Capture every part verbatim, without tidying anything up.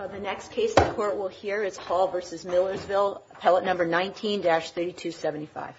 Uh, the next case the court will hear is Hall versus Millersville, appellate number nineteen dash thirty-two seventy-five.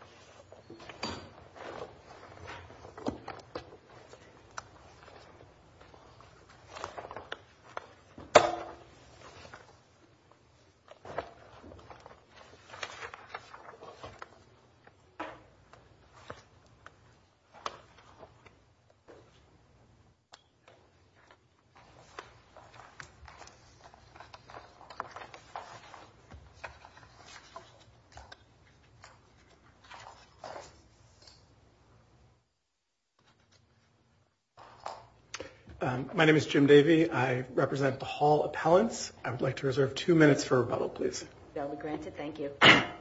Um, my name is Jim Davey. I represent the Hall appellants. I would like to reserve two minutes for rebuttal, please. That will be granted. Thank you.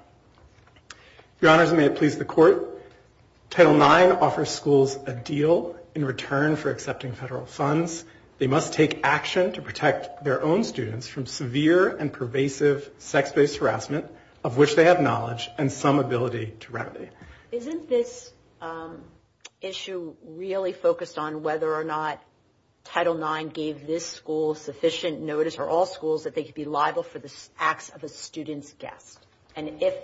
Your Honors, and may it please the Court, Title nine offers schools a deal in return for accepting federal funds. They must take action to protect their own students from severe and pervasive sex-based harassment of which they have knowledge and some ability to remedy. Isn't this um, issue really focused on whether or not Title nine gave this school sufficient notice, or all schools, that they could be liable for the acts of a student's guest? And if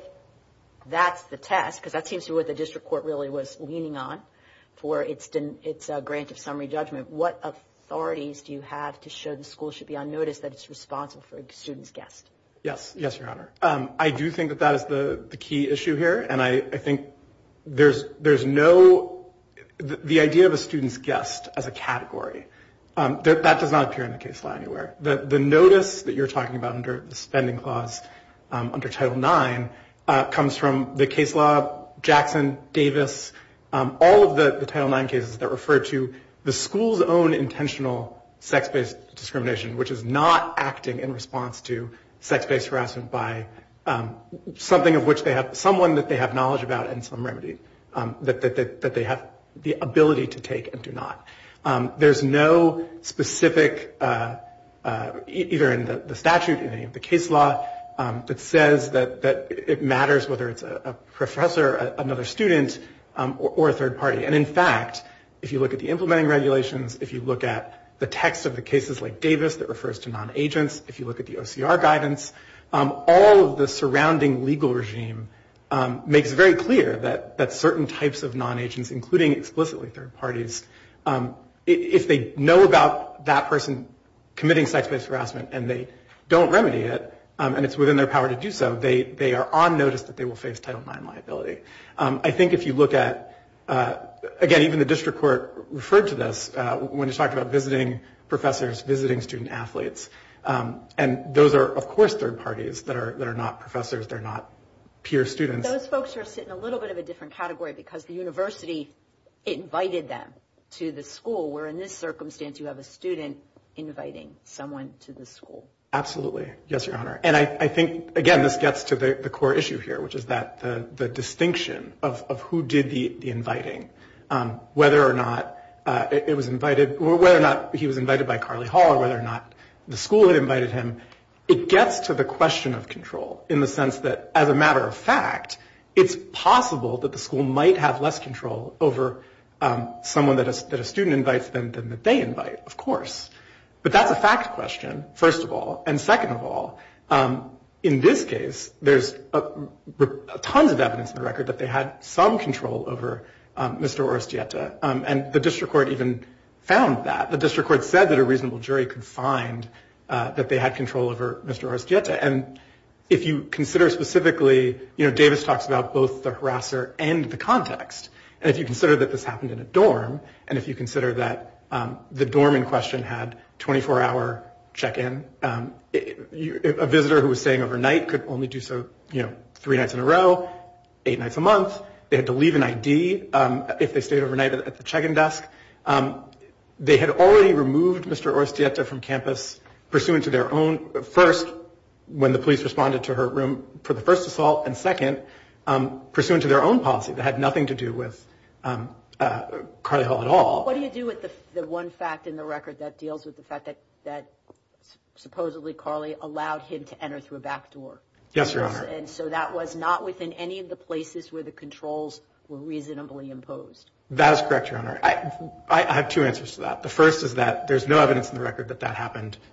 that's the test, because that seems to be what the district court really was leaning on for its, its uh, grant of summary judgment, what authorities do you have to show the school should be on notice that it's responsible for a student's guest? Yes, yes, Your Honor. Um, I do think that that is the, the key issue here, and I, I think there's there's no the, the idea of a student's guest as a category. Um, there, that does not appear in the case law anywhere. The, the notice that you're talking about under the spending clause um, under Title nine uh, comes from the case law, Jackson, Davis, um, all of the, the Title nine cases that refer to the school's own intentional sex-based discrimination, which is not acting in response to sex-based harassment by um, something of which they have, someone that they have knowledge about and some remedy um, that, that, that, that they have the ability to take and do not. Um, there's no specific, uh, uh, e- either in the, the statute, in any of the case law, um, that says that, that it matters whether it's a, a professor, a, another student, um, or, or a third party. And in fact, if you look at the implementing regulations, if you look at the text of the cases like Davis that refers to non-agents, if you look at the O C R guidance, um, all of the surrounding legal regime um, makes very clear that, that certain types of non-agents, including explicitly third parties, um, if they know about that person committing sex-based harassment and they don't remedy it, um, and it's within their power to do so, they, they are on notice that they will face Title nine liability. Um, I think if you look at, uh, again, even the district court referred to this uh, when it talked about visiting professors, visiting student athletes, um, and those are, of course, third parties that are that are not professors, they're not peer students. Those folks are sitting in a little bit of a different category because the university invited them to the school, where in this circumstance you have a student inviting someone to the school. Absolutely. Yes, Your Honor. And I, I think, again, this gets to the, the core issue here, which is that the, the distinction of, of who did the, the inviting, um, whether or not uh, it, it was invited, or whether or not he was invited by Carly Hall, or whether or not the school had invited him, it gets to the question of control in the sense that, as a matter of fact, it's possible that the school might have less control over Um, someone that a, that a student invites than, than that they invite, of course. But that's a fact question, first of all. And second of all, um, in this case, there's a, a, tons of evidence in the record that they had some control over um, Mister Orestieta. Um, and the district court even found that. The district court said that a reasonable jury could find uh, that they had control over Mister Orestieta. And if you consider specifically, you know, Davis talks about both the harasser and the context. And if you consider that this happened in a dorm, and if you consider that um, the dorm in question had twenty-four hour check-in, um, it, you, a visitor who was staying overnight could only do so, you know, three nights in a row, eight nights a month. They had to leave an I D um, if they stayed overnight at, at the check-in desk. Um, they had already removed Mister Orestieta from campus pursuant to their own, first, when the police responded to her room for the first assault, and second, um, pursuant to their own policy that had nothing to do with Um, uh, Carly Hall at all. What do you do with the, the one fact in the record that deals with the fact that, that supposedly Carly allowed him to enter through a back door? Yes, Your Honor. And so that was not within any of the places where the controls were reasonably imposed. That is correct, Your Honor. I, I have two answers to that. The first is that there's no evidence in the record that that happened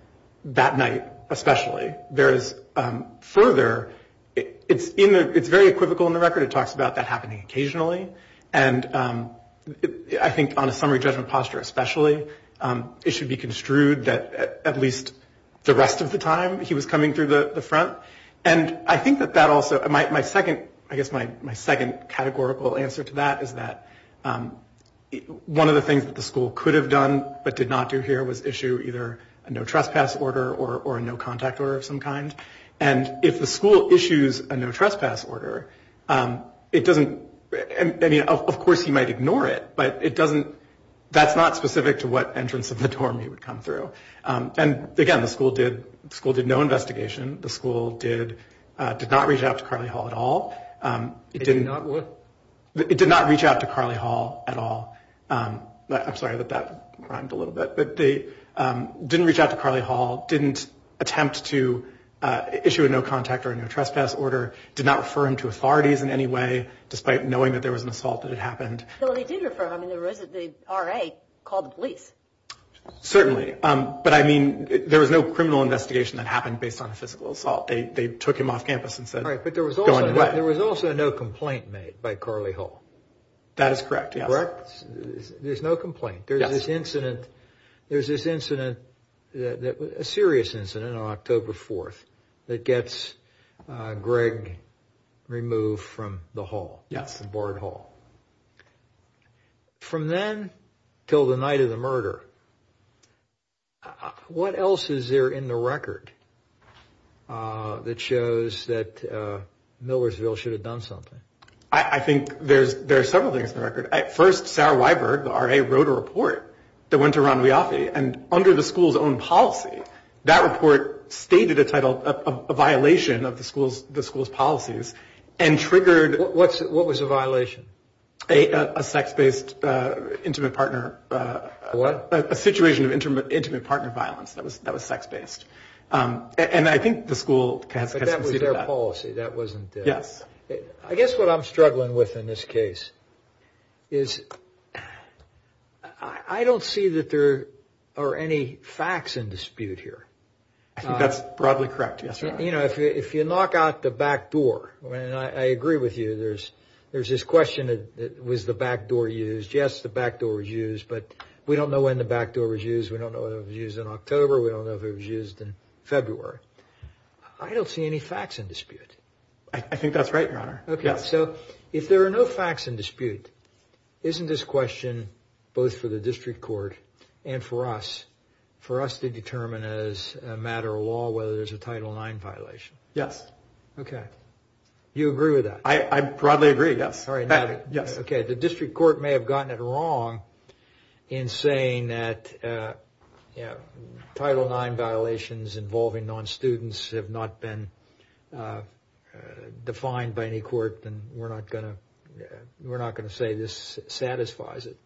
that night, especially. There's um, further, it, it's in the, it's very equivocal in the record. It talks about that happening occasionally, and um, it, I think on a summary judgment posture, especially, um, it should be construed that at, at least the rest of the time he was coming through the, the front. And I think that that also, my, my second, I guess my, my second categorical answer to that is that um, one of the things that the school could have done but did not do here was issue either a no trespass order or, or a no contact order of some kind. And if the school issues a no trespass order, um, it doesn't, I mean, of, of course he might ignore it, but it doesn't, that's not specific to what entrance of the dorm he would come through. Um, and again, the school did, the school did no investigation. The school did, uh, did not reach out to Carly Hall at all. Um, it, it didn't, did not what? It did not reach out to Carly Hall at all. Um, I'm sorry that that rhymed a little bit, but they um, didn't reach out to Carly Hall, didn't attempt to uh, issue a no contact or a no trespass order, did not refer him to authorities in any way, despite knowing that there was an assault that had happened. Well, they did refer him. I mean, there was the R A called the police. Certainly, um, but I mean, it, there was no criminal investigation that happened based on a physical assault. They they took him off campus and said, "All right," but there was also no, there was also no complaint made by Carly Hall. That is correct. Yes. Correct. There's no complaint. There's yes. this incident. There's this incident, that, that a serious incident on October fourth that gets uh, Greg removed from the hall. Yes. From Bard Hall. From then till the night of the murder, uh, what else is there in the record uh, that shows that uh, Millersville should have done something? I, I think there's there are several things in the record. At first, Sarah Weiberg, the R A, wrote a report that went to Ron Wiaffe, and under the school's own policy, that report stated a title, a, a violation of the school's the school's policies, and triggered. What, what's what was a violation? A, a, a sex-based uh, intimate partner. Uh, what? A, a situation of intimate, intimate partner violence that was that was sex-based, um, and, and I think the school has. But has that was their that. policy. That wasn't. Uh, yes. I guess what I'm struggling with in this case is I, I don't see that there are any facts in dispute here. I think uh, that's broadly correct. Yes, sir. You know, if you, if you knock out the back door, and I, I agree with you, there's there's this question of, was the back door used? Yes, the back door was used, but we don't know when the back door was used. We don't know if it was used in October. We don't know if it was used in February. I don't see any facts in dispute. I, I think that's right, Your Honor. Okay, yes. So if there are no facts in dispute, isn't this question both for the district court and for us, for us to determine as a matter of law whether there's a Title nine violation? Yes. Okay. You agree with that? I, I broadly agree, yes. All right. Now, uh, yes. Okay, the district court may have gotten it wrong in saying that uh, you know, Title nine violations involving non-students have not been uh, uh, defined by any court, and we're not going to uh, we're not going to say this satisfies it.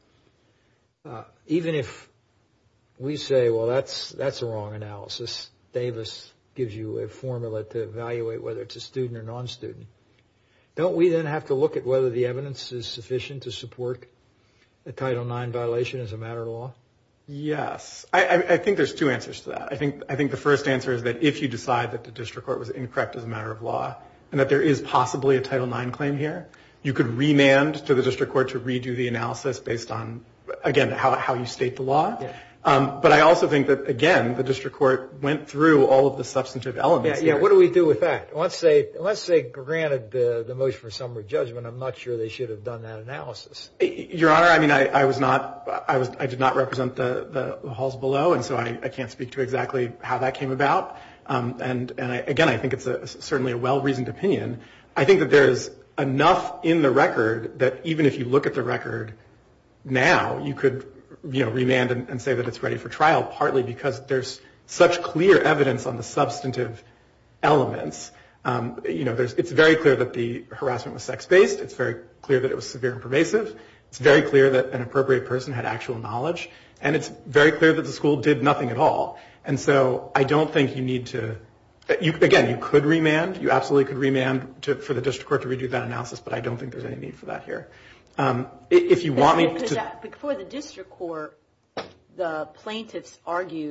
Uh, even if we say, well, that's that's a wrong analysis, Davis gives you a formula to evaluate whether it's a student or non-student. Don't we then have to look at whether the evidence is sufficient to support a Title nine violation as a matter of law? Yes. I, I, I think there's two answers to that. I think I think the first answer is that if you decide that the district court was incorrect as a matter of law and that there is possibly a Title nine claim here, you could remand to the district court to redo the analysis based on, again, how, how you state the law. Yeah. Um, but I also think that, again, the district court went through all of the substantive elements. Yeah, yeah. Here. What do we do with that? Once they once they granted the, the motion for summary judgment, I'm not sure they should have done that analysis. Your Honor, I mean, I, I was not, I was, I did not represent the, the, the halls below, and so I, I can't speak to exactly how that came about. Um, and and I, again, I think it's a, certainly a well-reasoned opinion. I think that there is enough in the record that even if you look at the record now, you could, you know, remand and, and say that it's ready for trial, partly because there's such clear evidence on the substantive elements. Um, you know, there's, it's very clear that the harassment was sex-based. It's very clear that it was severe and pervasive. It's very clear that an appropriate person had actual knowledge. And it's very clear that the school did nothing at all. And so I don't think you need to, you, again, you could remand. You absolutely could remand to, for the district court to redo that analysis, but I don't think there's any need for that here. Um, if you want me to... Before the district court, the plaintiffs argued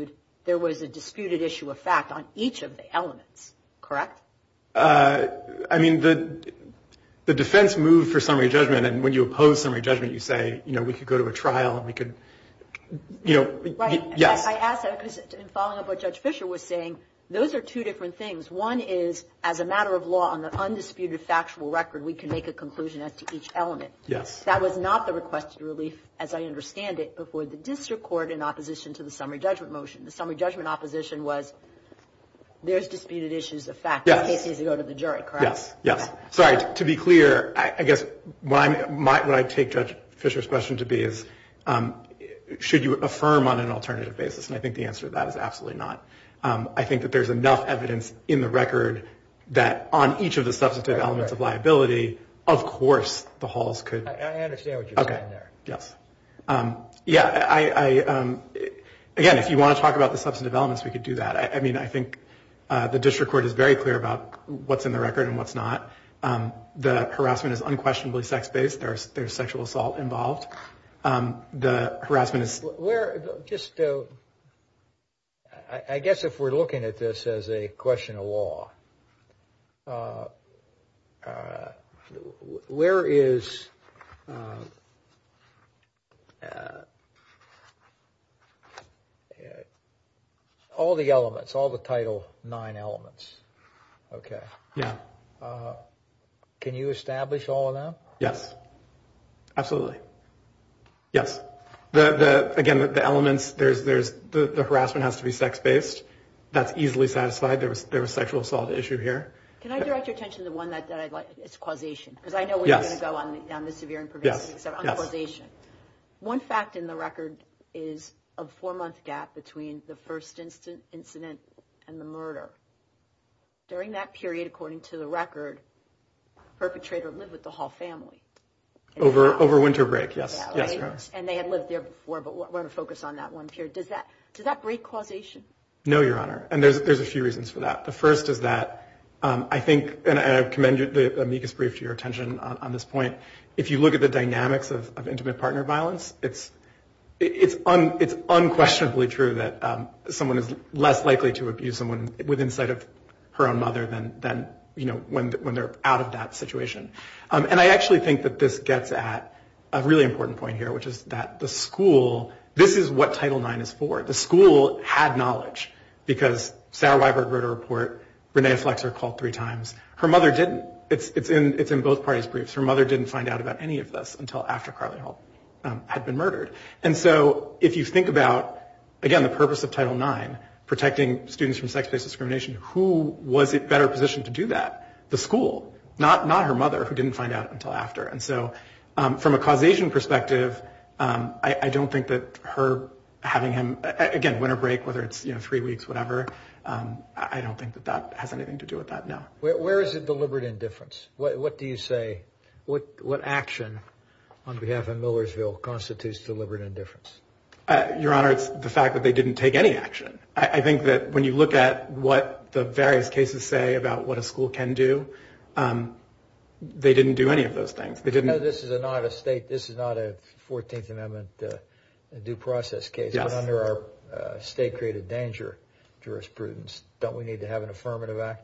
there was a disputed issue of fact on each of the elements, correct? Uh, I mean, the the defense moved for summary judgment, and when you oppose summary judgment, you say, you know, we could go to a trial and we could, you know, right. Y- yes. I, I asked that because in following up what Judge Fisher was saying, those are two different things. One is, as a matter of law, on the undisputed factual record, we can make a conclusion as to each element. Yes. That was not the requested relief, as I understand it, before the district court in opposition to the summary judgment motion. The summary judgment opposition was there's disputed issues of fact. Yes. The case needs to go to the jury, correct? Yes, yes. Okay. Sorry, t- to be clear, I, I guess what, I'm, my, what I take Judge Fisher's question to be is, um, should you affirm on an alternative basis? And I think the answer to that is absolutely not. Um, I think that there's enough evidence in the record that on each of the substantive right, elements right. of liability, of course, the halls could. I, I understand what you're okay. saying there. Yes. Um, yeah, I, I um, again, if you want to talk about the substantive elements, we could do that. I, I mean, I think uh, the district court is very clear about what's in the record and what's not. Um, the harassment is unquestionably sex-based. There's, there's sexual assault involved. Um, the harassment is. Where, just, uh, I, I guess if we're looking at this as a question of law, uh, uh, where is uh, uh, all the elements, all the Title nine elements? Okay. Yeah. Uh, can you establish all of them? Yes. Absolutely. Yes. The, the, again, the, the elements, there's, there's, the, the harassment has to be sex-based. That's easily satisfied. There was, there was sexual assault issue here. Can I direct your attention to the one that, that I'd like, it's causation? Because I know where Yes. you're going to go on the, on the severe and pervasive, Yes. except on Yes. causation. One fact in the record is a four-month gap between the first instant incident and the murder. During that period, according to the record, perpetrator lived with the Hall family. Over, over winter break, yes. Yeah, Yes, right? Your Honor. And they had lived there before, but we're going to focus on that one period. Does that, does that break causation? No, Your Honor. And there's, there's a few reasons for that. The first is that um, I think, and I commend you, the amicus brief to your attention on, on this point. If you look at the dynamics of, of intimate partner violence, it's it's un, it's unquestionably true that um, someone is less likely to abuse someone within sight of her own mother than than you know when when they're out of that situation. Um, and I actually think that this gets at a really important point here, which is that the school. This is what Title nine is for. The school had knowledge because Sarah Weiberg wrote a report. Renee Flexer called three times. Her mother didn't. It's it's in it's in both parties' briefs. Her mother didn't find out about any of this until after Carly Hall um, had been murdered. And so, if you think about again the purpose of Title nine, protecting students from sex-based discrimination, who was it better positioned to do that? The school, not not her mother, who didn't find out until after. And so, um, from a causation perspective, um, I, I don't think that her having him again winter break, whether it's you know three weeks, whatever. Um, I don't think that that has anything to do with that, no. Where, where is the deliberate indifference? What, what do you say? What, what action on behalf of Millersville constitutes deliberate indifference? Uh, Your Honor, it's the fact that they didn't take any action. I, I think that when you look at what the various cases say about what a school can do, um, they didn't do any of those things. They didn't. No, this is a, not a state. This is not a fourteenth Amendment uh, due process case. Yes. But under our uh, state-created danger jurisprudence, don't we need to have an affirmative act?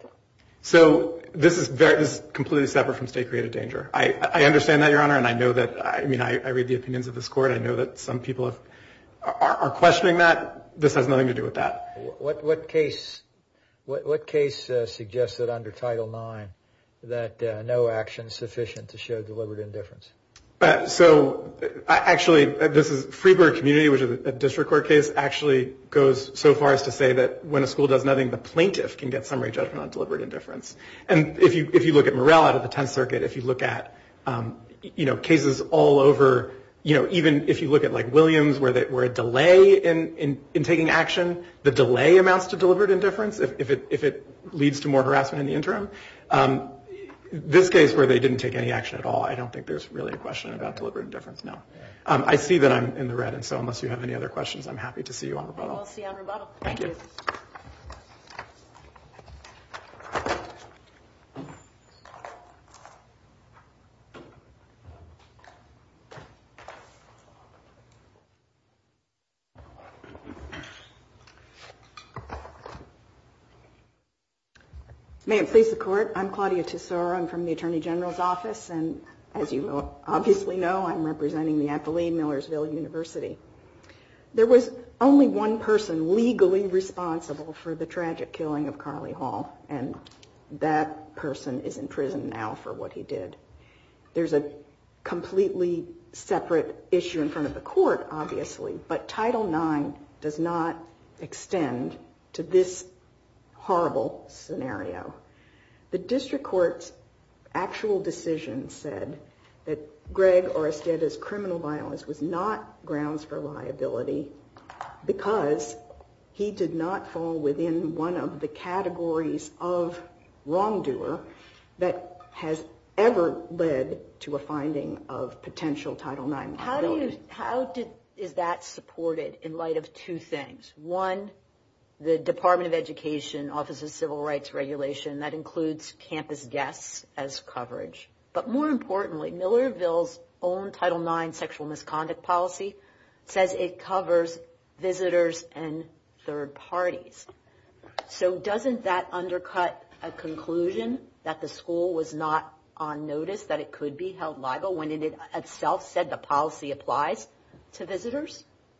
So this is very, this is completely separate from state-created danger. I, I understand that, Your Honor, and I know that, I mean, I, I read the opinions of this court. I know that some people have, are, are questioning that. This has nothing to do with that. What, what case, what, what case uh, suggests that under Title nine that uh, no action is sufficient to show deliberate indifference? Uh, so, I, actually, uh, this is Freeburg Community, which is a, a district court case, actually goes so far as to say that when a school does nothing, the plaintiff can get summary judgment on deliberate indifference. And if you if you look at Morrell out of the Tenth Circuit, if you look at um, you know cases all over, you know even if you look at like Williams, where they, where a delay in, in, in taking action, the delay amounts to deliberate indifference if, if it if it leads to more harassment in the interim. Um, This case where they didn't take any action at all, I don't think there's really a question about deliberate indifference now. Um, I see that I'm in the red, and so unless you have any other questions, I'm happy to see you on rebuttal. We'll see you on rebuttal. Thank, Thank you. you. May it please the Court, I'm Claudia Tesoro. I'm from the Attorney General's Office, and as you obviously know, I'm representing the appellee, Millersville University. There was only one person legally responsible for the tragic killing of Carly Hall, and that person is in prison now for what he did. There's a completely separate issue in front of the court, obviously, but Title nine does not extend to this horrible scenario. The district court's actual decision said that Greg Oresteda's criminal violence was not grounds for liability because he did not fall within one of the categories of wrongdoer that has ever led to a finding of potential Title nine liability. How do you, how did, is that supported in light of two things? One, the Department of Education Office of Civil Rights Regulation, that includes campus guests as coverage. But more importantly, Millerville's own Title nine sexual misconduct policy says it covers visitors and third parties. So doesn't that undercut a conclusion that the school was not on notice that it could be held liable when it itself said the policy applies to visitors?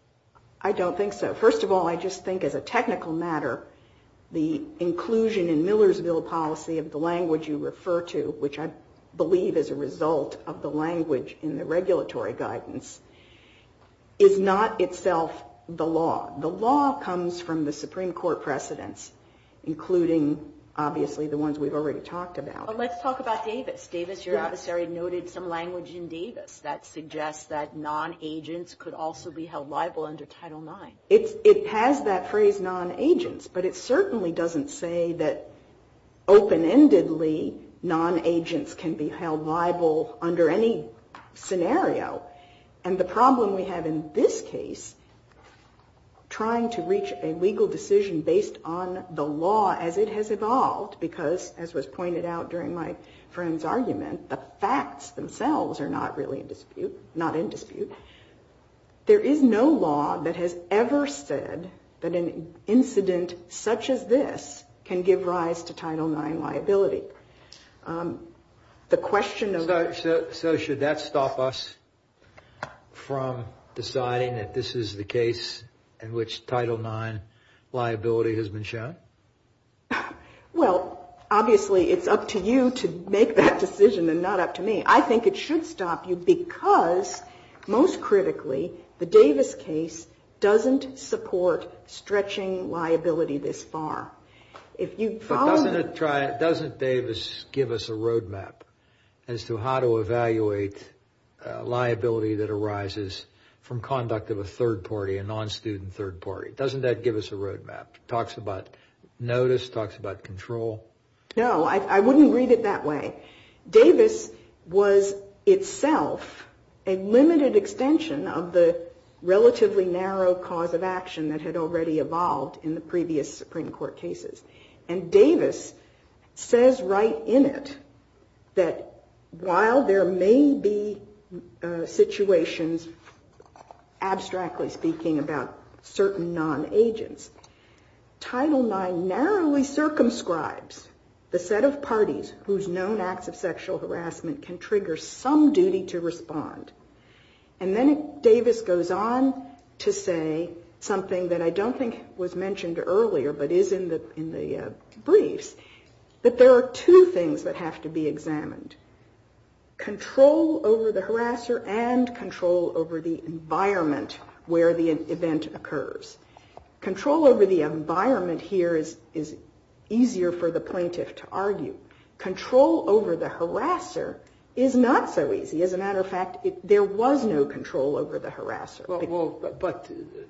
I don't think so. First of all, I just think as a technical matter, the inclusion in Millersville policy of the language you refer to, which I believe is a result of the language in the regulatory guidance, is not itself the law. The law comes from the Supreme Court precedents, including obviously the ones we've already talked about. Well, let's talk about Davis. Davis, your yeah. adversary, noted some language in Davis that suggests that non-agents could also be held liable under Title nine. It's, it has that phrase non-agents, but it certainly doesn't say that open-endedly non-agents can be held liable under any scenario. And the problem we have in this case, trying to reach a legal decision based on the law as it has evolved, because, as was pointed out during my friend's argument, the facts themselves are not really in dispute, not in dispute. There is no law that has ever said that an incident such as this can give rise to Title nine liability. Um, the question of... So, so, so should that stop us from deciding that this is the case in which Title nine liability has been shown? Well, obviously it's up to you to make that decision and not up to me. I think it should stop you because, most critically, the Davis case doesn't support stretching liability this far. If you follow... But doesn't it try, doesn't Davis give us a roadmap as to how to evaluate uh, liability that arises from conduct of a third party, a non-student third party? Doesn't that give us a roadmap? Talks about notice, talks about control. No, I, I wouldn't read it that way. Davis was itself a limited extension of the relatively narrow cause of action that had already evolved in the previous Supreme Court cases. And Davis says right in it that while there may be uh, situations, abstractly speaking, about certain non-agents, Title nine narrowly circumscribes the set of parties whose known acts of sexual harassment can trigger some duty to respond. And then it, Davis goes on to say something that I don't think was mentioned earlier, but is in the in the uh, briefs, that there are two things that have to be examined: control over the harasser and control over the environment where the event occurs. Control over the environment here is, is easier for the plaintiff to argue. Control over the harasser is not so easy. As a matter of fact, it, there was no control over the harasser. Well, well but, but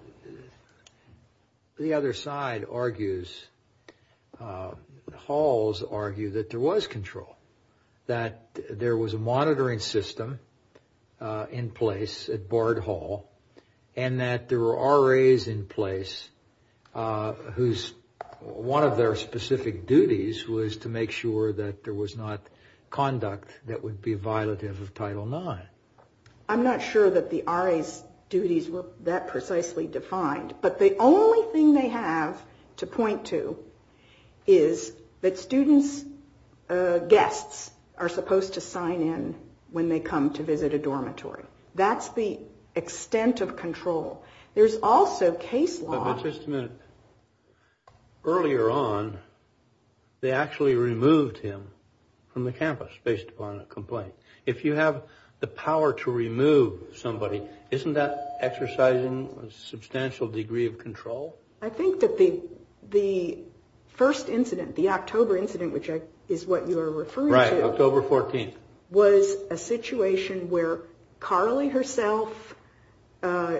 the other side argues, uh, Halls argue that there was control, that there was a monitoring system uh, in place at Bard Hall, and that there were R As in place uh, whose one of their specific duties was to make sure that there was not conduct that would be violative of Title nine. I'm not sure that the R A's duties were that precisely defined, but the only thing they have to point to is that students, uh, guests, are supposed to sign in when they come to visit a dormitory. That's the extent of control. There's also case law. But, but just a minute. Earlier on, they actually removed him from the campus based upon a complaint. If you have the power to remove somebody, isn't that exercising a substantial degree of control? I think that the the first incident, the October incident, which I, is what you are referring right, to. Right, October fourteenth. Was a situation where Carly herself uh,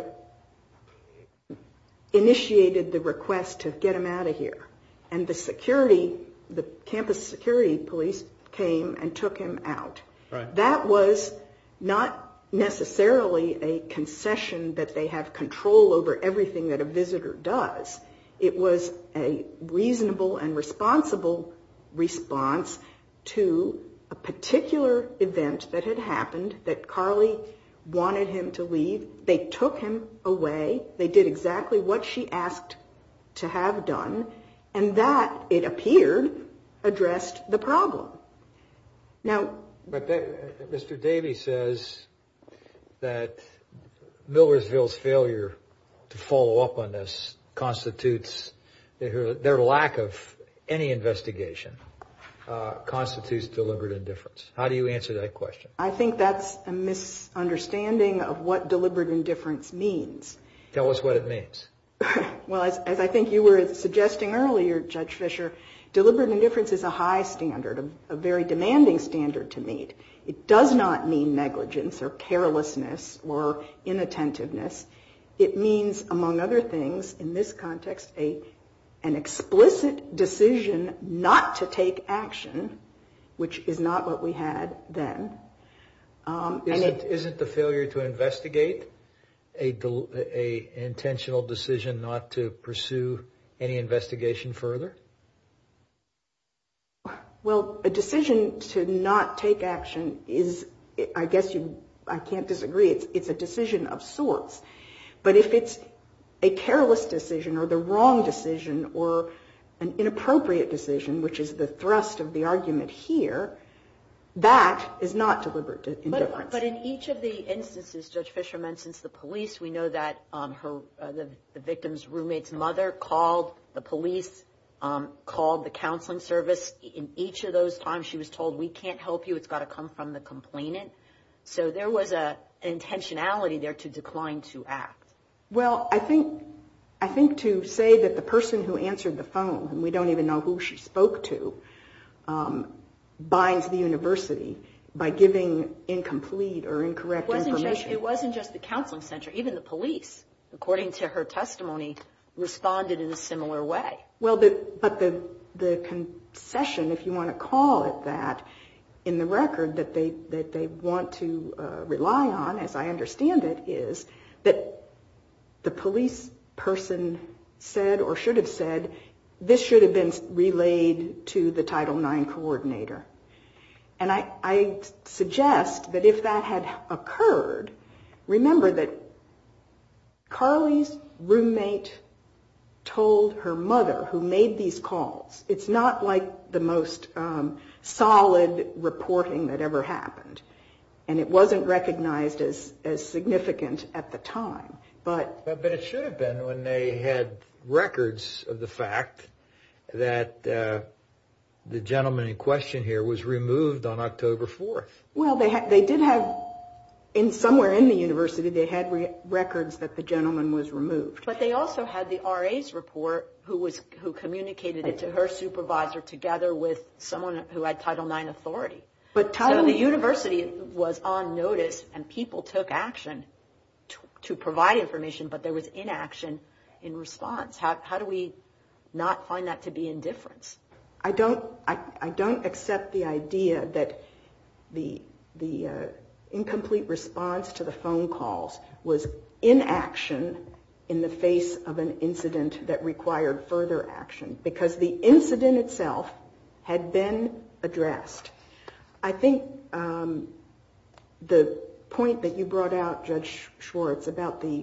initiated the request to get him out of here. And the security, the campus security police came and took him out. Right. That was not necessarily a concession that they have control over everything that a visitor does. It was a reasonable and responsible response to a particular event that had happened that Carly wanted him to leave. They took him away. They did exactly what she asked to have done. And that, it appeared, addressed the problem. Now, but that, Mister Davies says that Millersville's failure to follow up on this constitutes their, their lack of any investigation uh, constitutes deliberate indifference. How do you answer that question? I think that's a misunderstanding of what deliberate indifference means. Tell us what it means. Well, as, as I think you were suggesting earlier, Judge Fisher, deliberate indifference is a high standard, a, a very demanding standard to meet. It does not mean negligence or carelessness or inattentiveness. It means, among other things, in this context, a an explicit decision not to take action, which is not what we had then. Um, isn't, and it, isn't the failure to investigate a, del- a intentional decision not to pursue any investigation further? Well, a decision to not take action is, I guess you, I can't disagree, it's, it's a decision of sorts. But if it's a careless decision or the wrong decision or an inappropriate decision, which is the thrust of the argument here, that is not deliberate indifference. But, but in each of the instances, Judge Fisher mentions the police. We know that um, her, uh, the, the victim's roommate's mother called the police, um, called the counseling service. In each of those times, she was told, we can't help you. It's got to come from the complainant. So there was a, an intentionality there to decline to act. Well, I think I think to say that the person who answered the phone, and we don't even know who she spoke to, um, binds the university by giving incomplete or incorrect it wasn't information. Just, it wasn't just the counseling center. Even the police, according to her testimony, responded in a similar way. Well, the, but the the concession, if you want to call it that, in the record that they that they want to uh, rely on, as I understand it, is that the police person said or should have said, this should have been relayed to the Title nine coordinator. And I, I suggest that if that had occurred, remember that Carly's roommate told her mother, who made these calls, it's not like the most um, solid reporting that ever happened. And it wasn't recognized as, as significant at the time. But, but but it should have been when they had records of the fact that uh, the gentleman in question here was removed on October fourth. Well, they ha- they did have, in somewhere in the university, they had re- records that the gentleman was removed. But they also had the R A's report, who was who communicated it to her supervisor together with someone who had Title nine authority. But Title so the university was on notice, and people took action to, to provide information, but there was inaction in response. How, how do we not find that to be indifference? I don't. I, I don't accept the idea that the the uh, incomplete response to the phone calls was inaction in the face of an incident that required further action, because the incident itself had been addressed. I think um, the point that you brought out, Judge Schwartz, about the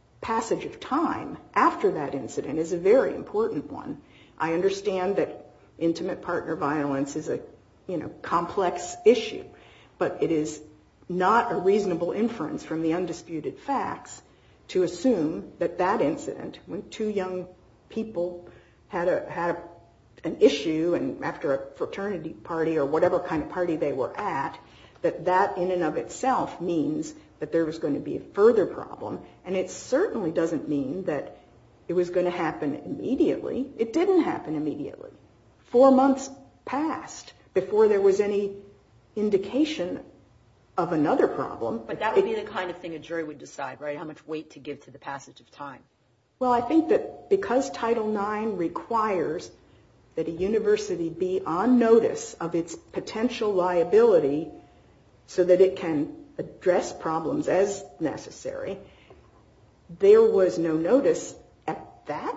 passage of time after that incident is a very important one. I understand that intimate partner violence is a, you know, complex issue, but it is not a reasonable inference from the undisputed facts to assume that that incident, when two young people had a had a, an issue and after a fraternity party or whatever kind of party they were at, that that in and of itself means that there was going to be a further problem. And it certainly doesn't mean that it was going to happen immediately. It didn't happen immediately. Four months passed before there was any indication of another problem. But that would be the kind of thing a jury would decide, right? How much weight to give to the passage of time. Well, I think that because Title nine requires that a university be on notice of its potential liability so that it can address problems as necessary, there was no notice at that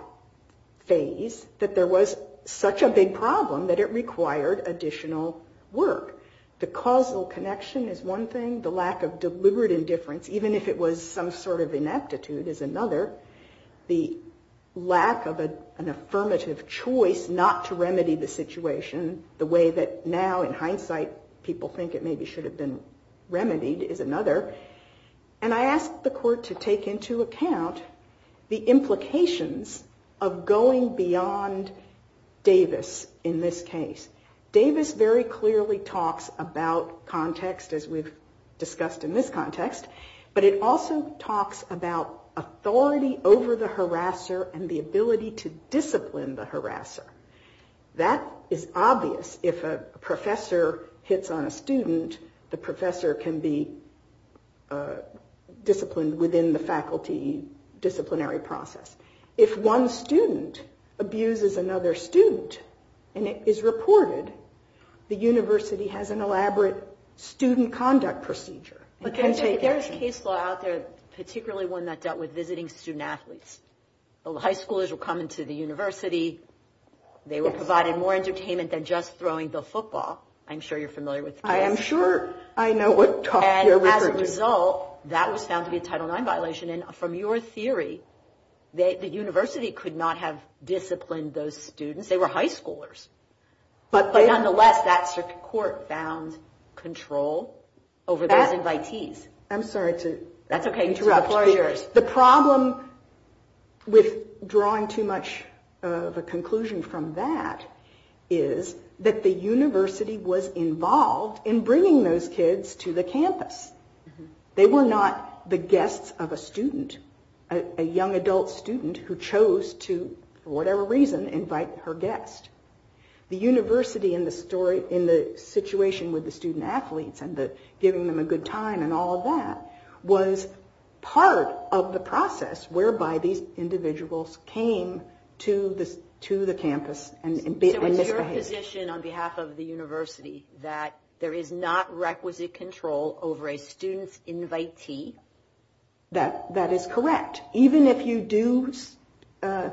phase that there was such a big problem that it required additional work. The causal connection is one thing. The lack of deliberate indifference, even if it was some sort of ineptitude, is another. The lack of a, an affirmative choice not to remedy the situation the way that now, in hindsight, people think it maybe should have been remedied is another. And I asked the court to take into account the implications of going beyond Davis in this case. Davis very clearly talks about context, as we've discussed in this context, but it also talks about authority over the harasser and the ability to discipline the harasser. That is obvious. If a professor hits on a student, the professor can be uh, disciplined within the faculty disciplinary process. If one student abuses another student and it is reported, the university has an elaborate student conduct procedure. But there's, a, there's case law out there, particularly one that dealt with visiting student athletes. The high schoolers were coming to the university. They were yes. provided more entertainment than just throwing the football. I'm sure you're familiar with the case. I am sure I know what talk and you're referring to. And as a result, that was found to be a Title nine violation. And from your theory, they, the university could not have disciplined those students. They were high schoolers. But, but nonetheless, that circuit court found control over that, those invitees. I'm sorry to That's okay. interrupt. The floor is yours. The problem with drawing too much of a conclusion from that is that the university was involved in bringing those kids to the campus. Mm-hmm. They were not the guests of a student, a, a young adult student who chose to, for whatever reason, invite her guest. The university in the story, in the situation with the student athletes and the giving them a good time and all of that was part of the process whereby these individuals came to the to the campus and, and, be, so and misbehaved. So it's your position on behalf of the university that there is not requisite control over a student's invitee? That that is correct. Even if you do uh,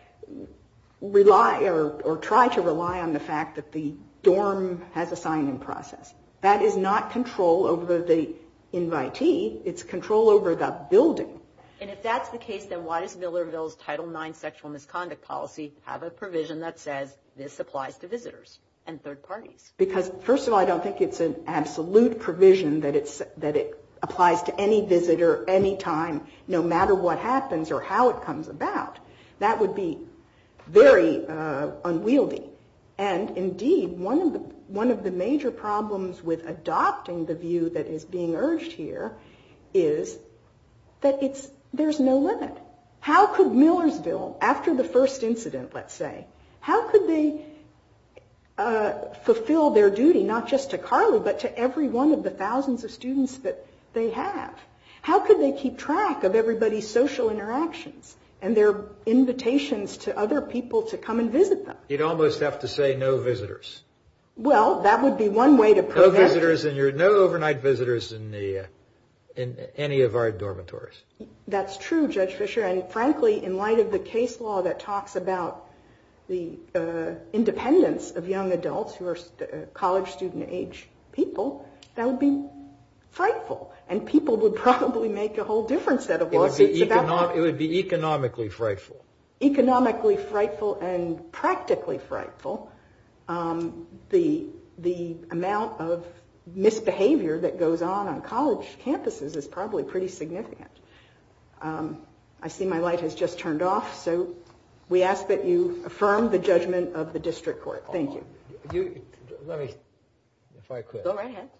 rely or, or try to rely on the fact that the dorm has a sign-in process, that is not control over the invitee. It's control over the building. And if that's the case, then why does Millerville's Title nine sexual misconduct policy have a provision that says this applies to visitors and third parties? Because, first of all, I don't think it's an absolute provision that it's that it applies to any visitor, any time, no matter what happens or how it comes about. That would be very uh, unwieldy. And indeed, one of the one of the major problems with adopting the view that is being urged here is that it's there's no limit. How could Millersville, after the first incident, let's say, how could they uh, fulfill their duty not just to Carly but to every one of the thousands of students that they have? How could they keep track of everybody's social interactions and their invitations to other people to come and visit them? You'd almost have to say no visitors. Well, that would be one way to prevent no visitors and your no overnight visitors in the uh, in any of our dormitories. That's true, Judge Fisher. And frankly, in light of the case law that talks about the uh, independence of young adults who are st- uh, college student age people, that would be frightful. And people would probably make a whole different set of lawsuits about that. It would be economically frightful. Economically frightful and practically frightful. um, the the amount of misbehavior that goes on on college campuses is probably pretty significant. Um, I see my light has just turned off, so we ask that you affirm the judgment of the district court. Thank you. You, let me, if I could. Go right ahead.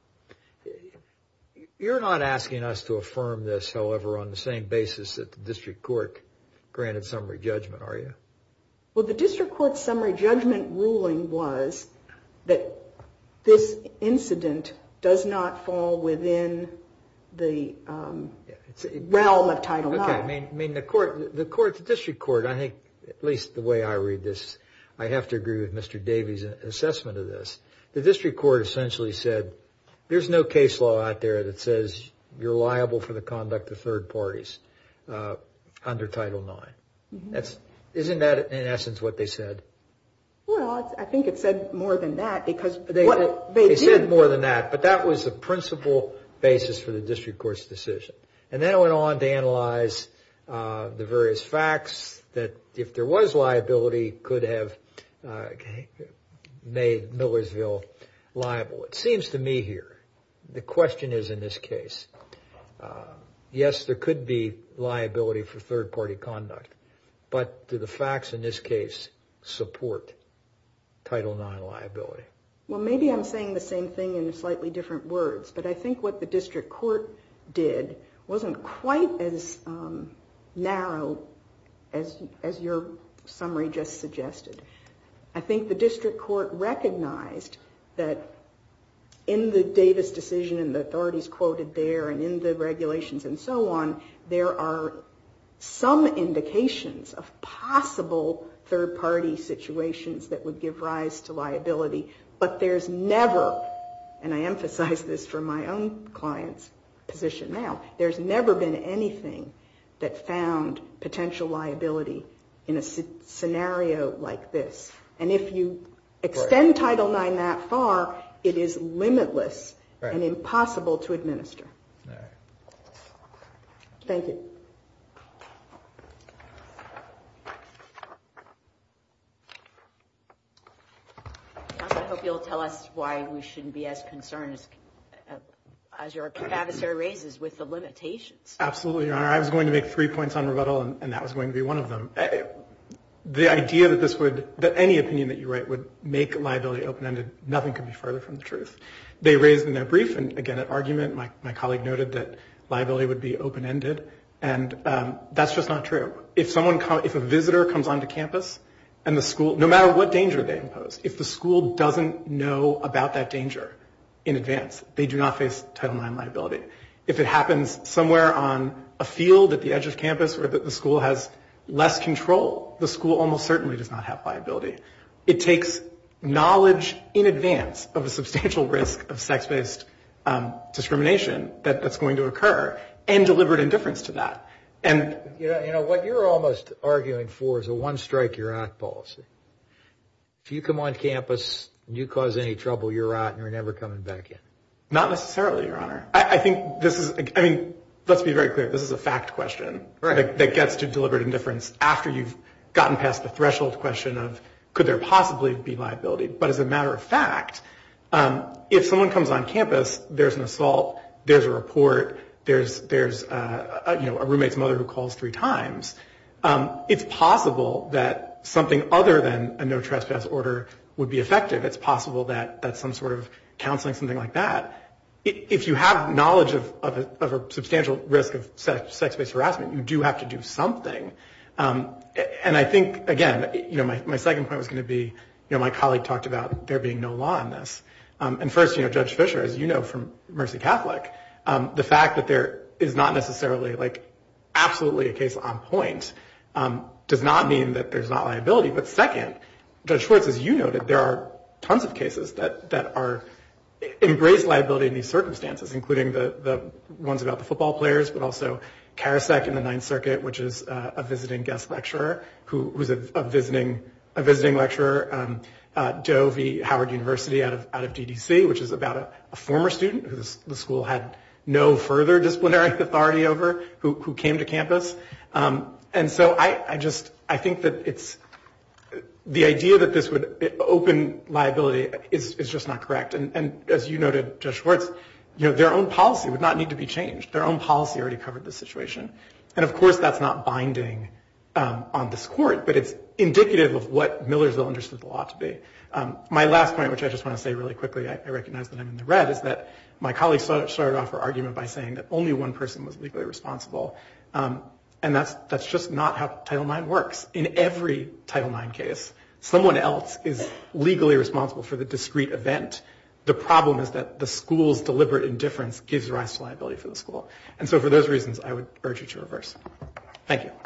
You're not asking us to affirm this, however, on the same basis that the district court granted summary judgment, are you? Well, the district court's summary judgment ruling was that this incident does not fall within the um, yeah, it's, it, realm of Title okay, nine. Okay, I mean, I mean the court, the court, the district court, I think, at least the way I read this, I have to agree with Mister Davies' assessment of this. The district court essentially said, there's no case law out there that says you're liable for the conduct of third parties uh, under Title nine. Mm-hmm. That's, isn't that in essence what they said? Well, I think it said more than that because they, what they, they, they said more than that, but that was the principal basis for the district court's decision. And then it went on to analyze uh, the various facts that if there was liability could have uh, made Millersville liable. It seems to me here, the question is in this case, uh, yes, there could be liability for third-party conduct, but do the facts in this case support Title nine liability? Well, maybe I'm saying the same thing in slightly different words, but I think what the district court did wasn't quite as um, narrow as as your summary just suggested. I think the district court recognized that in the Davis decision and the authorities quoted there and in the regulations and so on, there are some indications of possible third-party situations that would give rise to liability, but there's never, and I emphasize this from my own client's position now, there's never been anything that found potential liability in a scenario like this. And if you extend right. Title nine that far, it is limitless right. and impossible to administer. All right. Thank you. Counsel, I hope you'll tell us why we shouldn't be as concerned as, uh, as your adversary raises with the limitations. Absolutely, Your Honor. I was going to make three points on rebuttal, and, and that was going to be one of them. I, the idea that this would, that any opinion that you write would make liability open-ended, nothing could be further from the truth. They raised in their brief, and again at argument, my, my colleague noted that liability would be open-ended, and um, that's just not true. If someone, com- if a visitor comes onto campus, and the school, no matter what danger they impose, if the school doesn't know about that danger in advance, they do not face Title nine liability. If it happens somewhere on a field at the edge of campus where the, the school has less control, the school almost certainly does not have liability. It takes knowledge in advance of a substantial risk of sex-based um, discrimination that, that's going to occur and deliberate indifference to that. And you know, you know, what you're almost arguing for is a one-strike, you're out policy. If you come on campus and you cause any trouble, you're out and you're never coming back in. Not necessarily, Your Honor. I, I think this is, I mean, let's be very clear. This is a fact question right. that, that gets to deliberate indifference after you've gotten past the threshold question of could there possibly be liability. But as a matter of fact, um, if someone comes on campus, there's an assault, there's a report, there's there's uh, a, you know a roommate's mother who calls three times. Um, it's possible that something other than a no trespass order would be effective. It's possible that that some sort of counseling, something like that. If you have knowledge of, of, a, of a substantial risk of sex, sex-based harassment, you do have to do something. Um, and I think, again, you know, my, my second point was going to be, you know, my colleague talked about there being no law on this. Um, and first, you know, Judge Fisher, as you know from Mercy Catholic, um, the fact that there is not necessarily like absolutely a case on point um, does not mean that there's not liability. But second, Judge Schwartz, as you noted, there are tons of cases that, that are embrace liability in these circumstances, including the, the ones about the football players, but also Karasek in the Ninth Circuit, which is uh, a visiting guest lecturer who who's a, a visiting a visiting lecturer. Um, uh, Doe v. Howard University out of out of D D C, which is about a, a former student who the, the school had no further disciplinary authority over, who who came to campus. Um, and so I, I just I think that it's the idea that this would open liability is, is just not correct. And, and as you noted, Judge Schwartz, you know, their own policy would not need to be changed. Their own policy already covered the situation. And, of course, that's not binding um, on this court, but it's indicative of what Millersville understood the law to be. Um, my last point, which I just want to say really quickly, I, I recognize that I'm in the red, is that my colleague started off her argument by saying that only one person was legally responsible. Um, and that's that's just not how Title nine works. In every Title nine case, someone else is legally responsible for the discrete event. The problem is that the school's deliberate indifference gives rise to liability for the school. And so for those reasons, I would urge you to reverse. Thank you.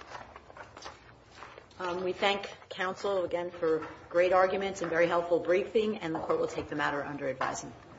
Um, we thank counsel again for great arguments and very helpful briefing, and the court will take the matter under advisement.